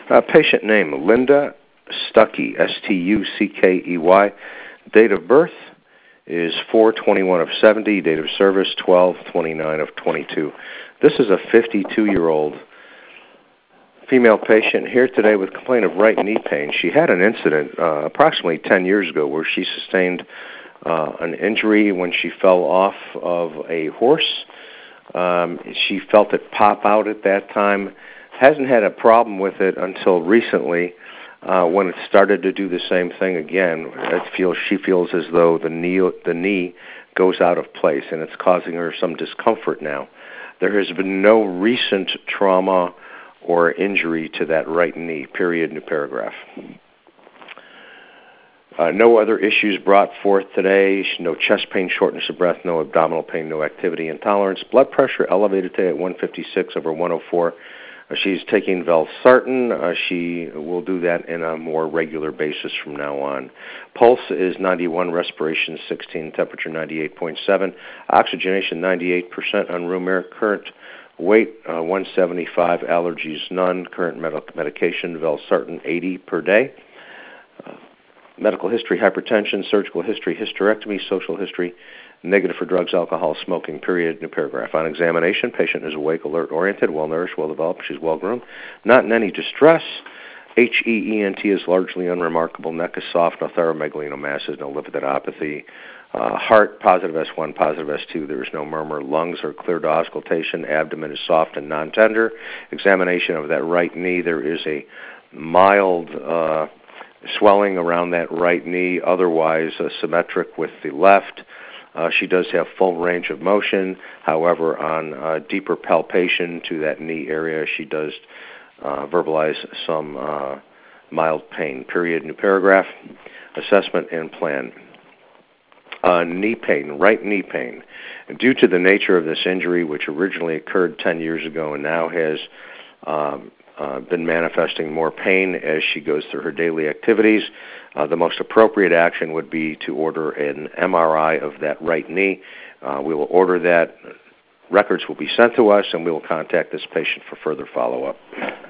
Patient name, Linda Stuckey, Stuckey. Date of birth is 4/21 of 70. Date of service, 12/29 of 22. This is a 52-year-old female patient here today with complaint of right knee pain. She had an incident approximately 10 years ago where she sustained an injury when she fell off of a horse. She felt it pop out at that time. Hasn't had a problem with it until recently when it started to do the same thing again. She feels as though the knee goes out of place, and it's causing her some discomfort now. There has been no recent trauma or injury to that right knee, period, new paragraph. No other issues brought forth today. No chest pain, shortness of breath, no abdominal pain, no activity intolerance. Blood pressure elevated today at 156 over 104. She's taking valsartan. She will do that in a more regular basis from now on. Pulse is 91, respiration 16, temperature 98.7, oxygenation 98% on room air, current weight 175, allergies none, current medication valsartan 80 per day. Medical history, hypertension, surgical history, hysterectomy, social history, negative for drugs, alcohol, smoking, period, new paragraph. On examination, patient is awake, alert, oriented, well-nourished, well-developed, she's well-groomed, not in any distress. HEENT is largely unremarkable, neck is soft, no thyromegalinomasses, no lipidopathy. Heart, positive S1, positive S2, there is no murmur. Lungs are clear to auscultation, abdomen is soft and non-tender. Examination of that right knee, there is a mild swelling around that right knee, otherwise symmetric with the left. She does have full range of motion. However, on deeper palpation to that knee area, she does verbalize some mild pain. Period, new paragraph. Assessment and plan. Knee pain, right knee pain. Due to the nature of this injury, which originally occurred 10 years ago and now has been manifesting more pain as she goes through her daily activities, the most appropriate action would be to order an MRI of that right knee. We will order that. Records will be sent to us, and we will contact this patient for further follow-up.